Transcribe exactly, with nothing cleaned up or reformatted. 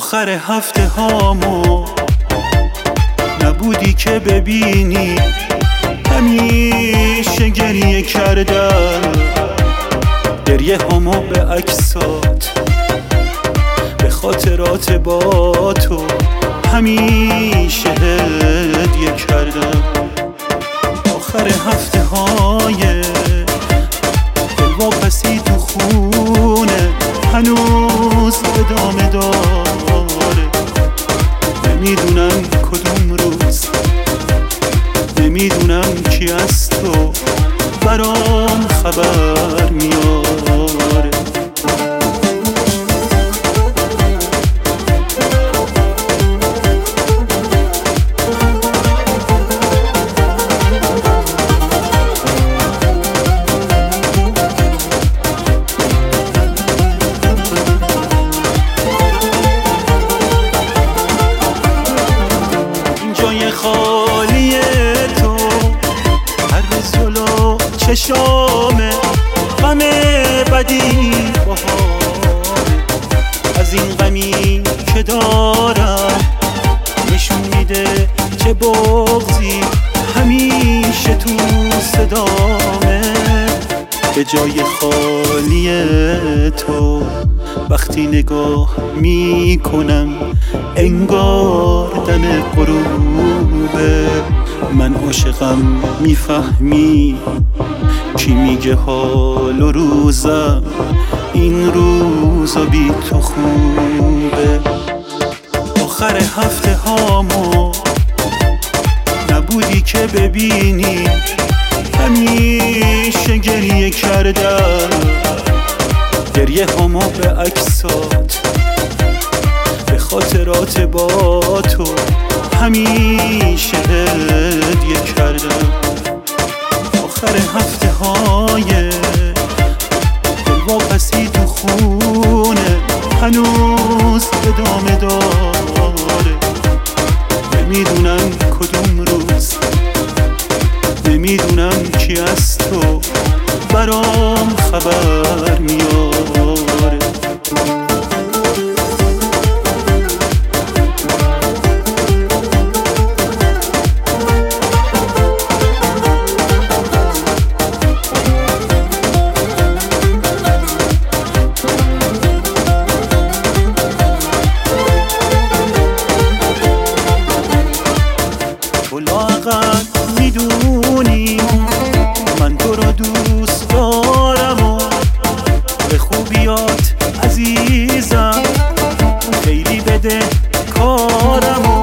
آخر هفته هامو نبودی که ببینی، همیشه گریه کردم گریه همو به عکسات، به خاطرات با تو همیشه هدیه کردم. آخر هفته های دلواپسی تو خونه هنوز ادامه داره، نمیدونم کدوم روز، نمیدونم کی از تو برام خبر میاره. خالیه تو هر روز جلو چشامه، غم بدی بهاره، از این غمی که دارم نشون میده چه بغضی همیشه تو صدامه. به جای خالی تو وقتی نگاه میکنم انگار دم غروبه، من عاشقم میفهمی کی میگه حال و روزم این روزا بی تو خوبه. آخر هفته هامو نبودی که ببینی، همیشه گریه کردم گریه همو به عکسات، به خاطرات با تو همیشه هدیه کردم. آخر هفته های دلواپسی تو خونه هنوز ادامه داره، نمیدونم کدوم روز، نمیدونم کی از تو برام خبر میاره. لااقل میدونی من تو رو دوست دارم و به خوبیات عزیزم خیلی بده کارم و